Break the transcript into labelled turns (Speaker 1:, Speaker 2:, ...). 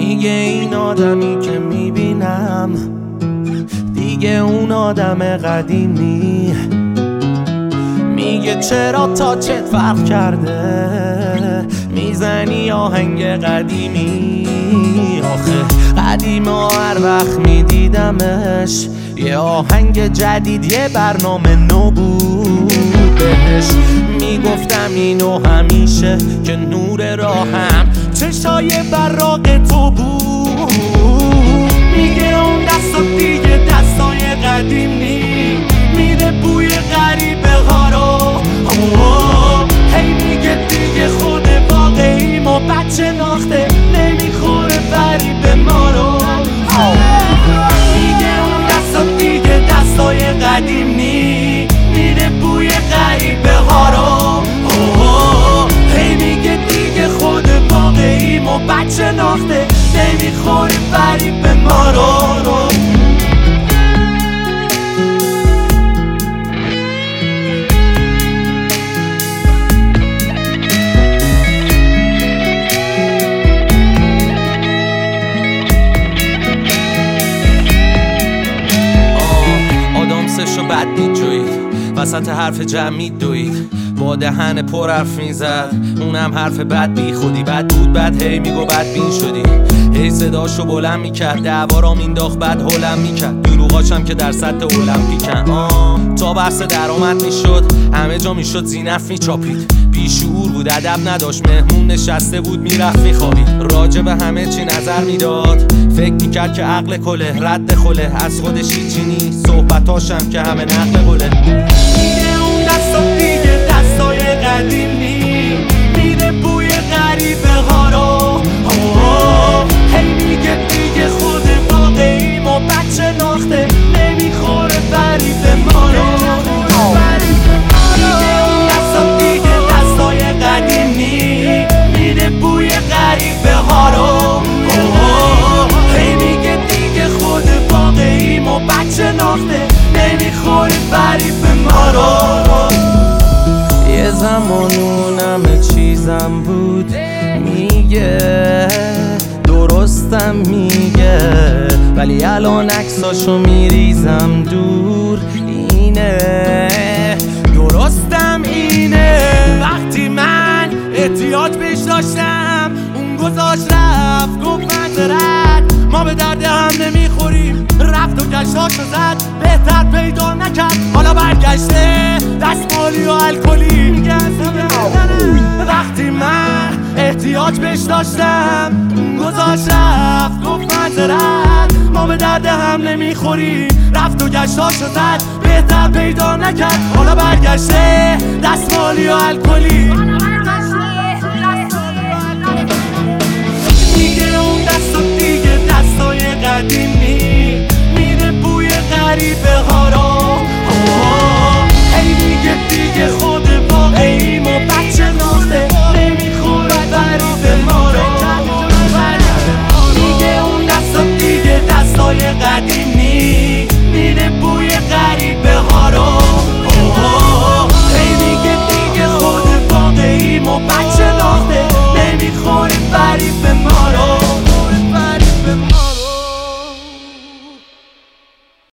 Speaker 1: میگه این آدمی که میبینم دیگه اون آدم قدیمی. میگه چرا تاچت فرق کرده، میزنی آهنگ قدیمی. آخه قدیم هر وقت میدیدمش یه آهنگ جدید یه برنامه نو بود بهش. میگفتم اینو همیشه که نور راهم چشای براق تو بود. میگه اون دستا دیگه دستای قدیم نی، میده بوی غریبه ها رو. هی میگه دیگه خود واقعی ما بچه ناخته نمیخوره فریب ما رو. میگه اون دستا دیگه دستای قدیم نی، میده بوی غریبه ها رو. هی میگه دیگه خود واقعی ما بچه ناخته نمیخوره فریب ما رو. بعد دیجوید وسط حرف جمعی دوید، با دهن پر حرف میزد اونم حرف بد بی خودی. بد بود بد هی میگو بد بین شدی، هی صداشو بلند میکرد دعوا مینداخت بعد هلم میکرد. دروغاشم که در سطح المپیکن. تا بحث درآمد میشد همه جا میشد زینف میچاپید. بیشعور بود ادب نداشت مهمون نشسته بود میرفت میخوابید. راجع به همه چی نظر میداد، فکر میکرد که عقل کله رد خله. از خودش هیچی نیست صحبتاشم که همه نقل قله. میگه اون دستا دیگه دستای قدیم نی، میده بوی غریبه ها رو. هی میگه دیگه خود واقعی ما بچه ناخته نمیخوره فریب ما رو. میگه اون دستا دیگه دستای قدیم نی، میده بوی غریبه ها رو. هی میگه دیگه خود واقعی ما بچه ناخته نمیخوره فریب ما رو. یه زمان اونم چیزم بود میگه درستم میگه، ولی الان عکساشو میریزم دور. اینه درستم اینه. وقتی من احتیاج بهش داشتم اون گذاشت رفت گفت منظرت ما به درد هم نمیخوریم. رفت و گشتاشو زد بهتر پیدا نکرد، حالا برگشته دستمالی و الکلی. میگه وقتی من احتیاج بهش داشتم گذاشت رفت گفت منظرت ما به درد هم نمیخوریم. رفت و گشتاشو زد بهتر پیدا نکرد، حالا برگشته دستمالی و الکلی.